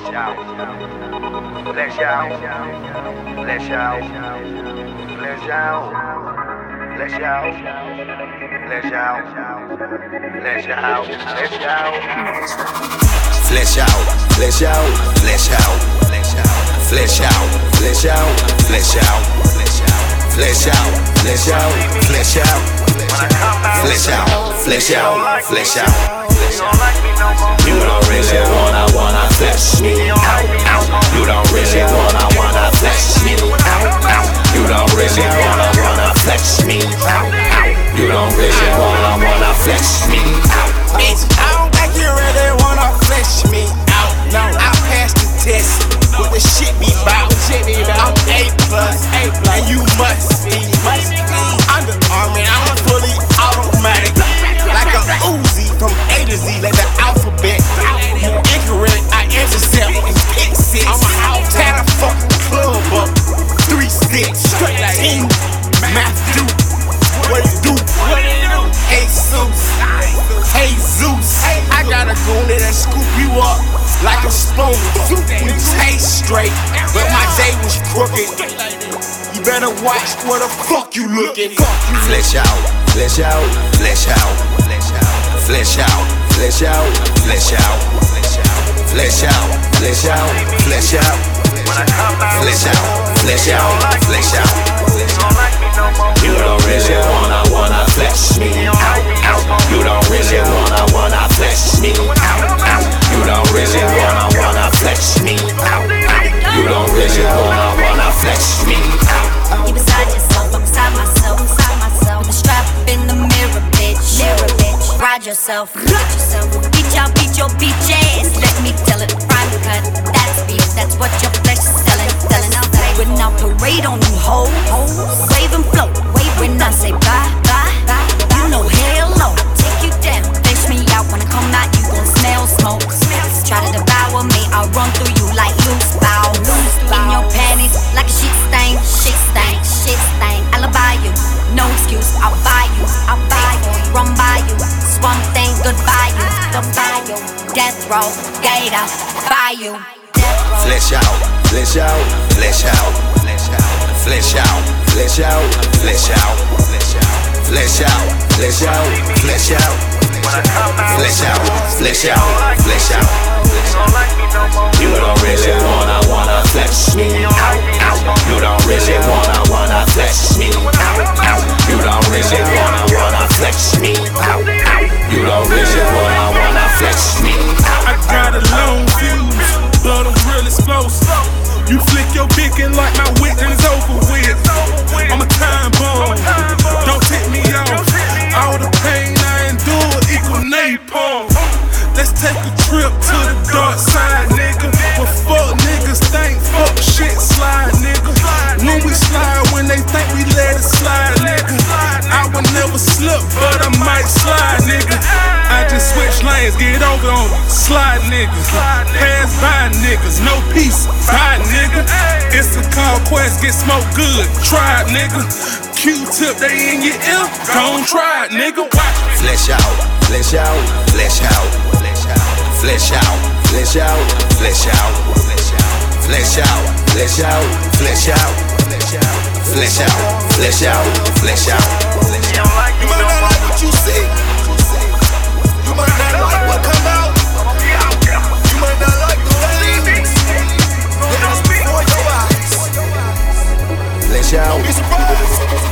out, flesh out, flesh out, flesh out, flesh out, flesh out, flesh out, flesh out, flesh out, flesh out, flesh out, flesh out, flesh out, flesh out, flesh out, flesh out, flesh out, flesh out, flesh out, flesh out. You don't really wanna flesh me out. You don't really wanna flesh me out. You don't really wanna flesh me out. You don't really wanna flesh me out. Bitch, I don't think you really wanna flesh me out. No, I passed the test. What the shit be bout? I'm A+, and you must be. I'm the army, I'm fully automatic. Like a Uzi from A to Z, like the alphabet. You incorrect, I intercept and pick six. I'm a out, tear the fucking club up. 3-6, straight like team. Matthew, what it do? Jesus, I got a goon that scoop you up like a spoon. We taste straight, but my day was crooked. You better watch where the fuck you looking. Flesh out, flesh out, flesh out, flesh out, flesh out, flesh out, flesh out, flesh out, flesh out, flesh out, flesh out, flesh out. You don't really wanna flesh me out. You don't really wanna flesh me out. You don't really wanna flesh me out. You don't really wanna flesh me out. You beside yourself, I'm beside myself. With the strap in the mirror, bitch. Ride yourself. Beat your bitch ass. Let me tell it, private cut. That's beef, that's what your flesh is selling. When I parade on them hoes, wave and float. When I say bye, you know hell no. Take you down, flesh me out. When I come out, you gon' smell smoke. Try to devour me, I'll run through you like loose bow. In your panties, like a shit stain. I'll buy you, no excuse. I'll buy you, run by you. Swamp thing, goodbye you. Death row, gator, buy you. Flesh out, flesh out, flesh out, flesh out, flesh out, flesh out, flesh out, flesh out, flesh out, flesh out, flesh out, flesh out. You don't really wanna flesh me out. You don't really wanna flesh me out. You don't really wanna flesh me out. You don't really wanna flesh me out. I got a long fuse, but I'm real explosive. You flick your dick and like my wick and it's over with. I'm a time bomb, don't tip me off. All the pain I endure equal napalm. Let's take a trip to the dark side, nigga. But fuck niggas think fuck shit slide, nigga. When we slide, when they think we let it slide, nigga. I would never slip, but I might slide, nigga. I just switch lanes, get over on me, slide niggas. Pass by niggas, no peace, bye nigga. It's a conquest, get smoked good, try it, nigga. Q-tip, they in your ear, don't try it, nigga. Flesh out, flesh out, flesh out, flesh out, flesh out, flesh out, flesh out, flesh out, flesh out, flesh out, flesh out, flesh out. You might not like what you see. You might not like what come out. You might not like the things that is before your eyes. Flesh out. Don't be surprised.